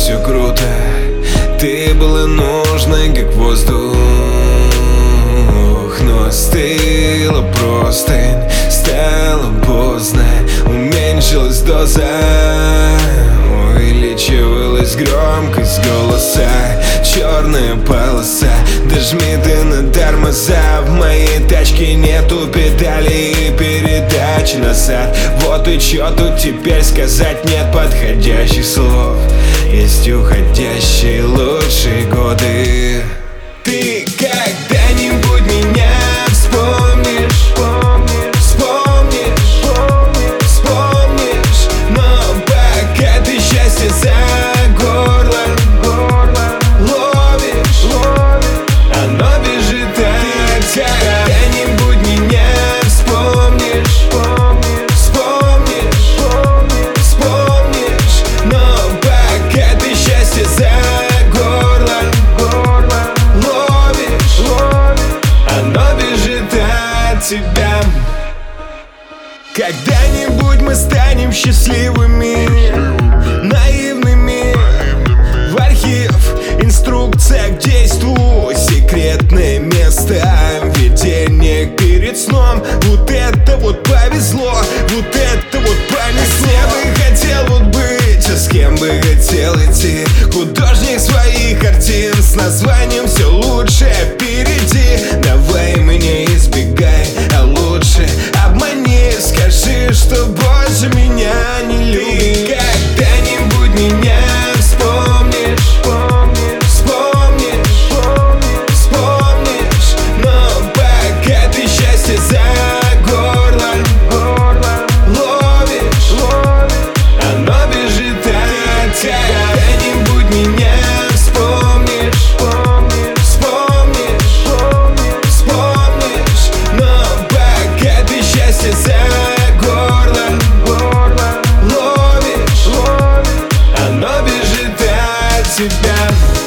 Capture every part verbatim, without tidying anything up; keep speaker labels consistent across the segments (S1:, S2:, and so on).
S1: все круто. Ты была нужной, как воздух, но остыла простынь. Стало поздно, уменьшилась доза, увеличивалась громкость голоса. Черная полоса, дожми ты на тормоза. В моей тачке нету педалей и передач назад. Вот и чё тут теперь сказать, нет подходящих слов. Есть уходящие лучшие годы. Ты когда-нибудь меня вспомнишь? Вспомнишь, вспомнишь. Но пока ты счастье за горло ловишь, оно бежит от тебя. Когда-нибудь меня вспомнишь? Вспомнишь, вспомнишь. Но пока ты счастье за горло ловишь, оно бежит от тебя. Когда-нибудь мы станем счастливыми, наивными. В архив инструкция к действу, секретное место видение перед сном. Вот это вот повезло, вот это вот понесло. Я бы хотел вот быть, а с кем бы хотел идти? Художник своих картин с названием «Все лучшее впереди». Давай меня избегай, а лучше обмани. Скажи, что больше меня не любишь. Когда-нибудь меня вспомнишь? Вспомнишь, вспомнишь. Но пока ты счастье за горло ловишь, оно бежит от тебя. Когда-нибудь меня вспомнишь? Вспомнишь, вспомнишь. Но пока ты счастье за горло ловишь, оно бежит от тебя.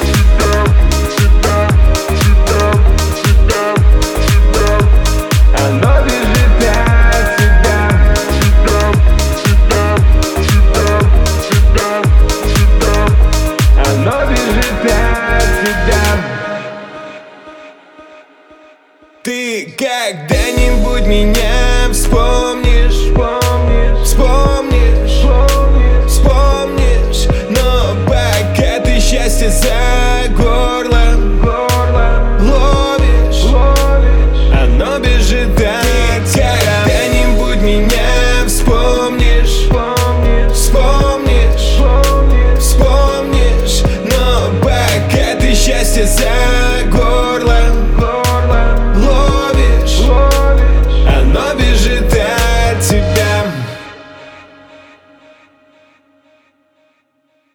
S1: Оно бежит от тебя. Оно бежит от тебя. Ты когда-нибудь меня вспомнишь? Вспомнишь, вспомнишь. Но пока ты счастье за горло ловишь, оно бежит от тебя. Когда-нибудь меня вспомнишь? Вспомнишь, вспомнишь. Но пока ты счастье за горло